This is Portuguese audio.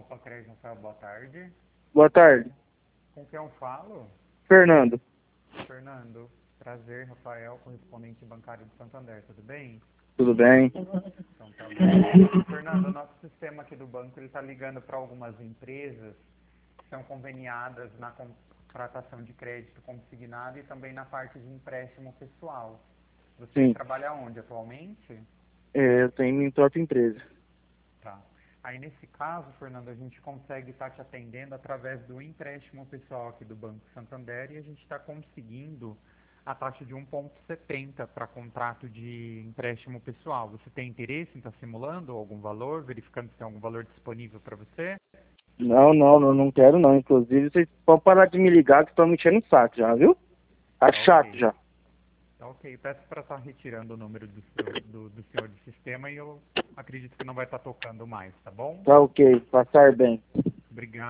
Opa, Cresce Rafael, boa tarde. Boa tarde. Com quem eu falo? Fernando. Fernando. Prazer, Rafael, correspondente bancário de Santander, tudo bem? Tudo bem? Então tá bom. Fernando, o nosso sistema aqui do banco, ele tá ligando para algumas empresas que são conveniadas na contratação de crédito consignado e também na parte de empréstimo pessoal. Você Sim. trabalha onde atualmente? Eu tenho minha própria empresa. Tá. Aí nesse caso, Fernando, a gente consegue estar te atendendo através do empréstimo pessoal aqui do Banco Santander e a gente está conseguindo a taxa de 1,70 para contrato de empréstimo pessoal. Você tem interesse em estar simulando algum valor, verificando se tem algum valor disponível para você? Não quero não. Inclusive, vocês podem parar de me ligar que estão me enchendo o saco já, viu? Tá Tá chato ok. já. Tá ok. Peço para estar retirando o número do senhor do sistema e eu acredito que não vai estar tocando mais, tá bom? Tá ok, passar bem.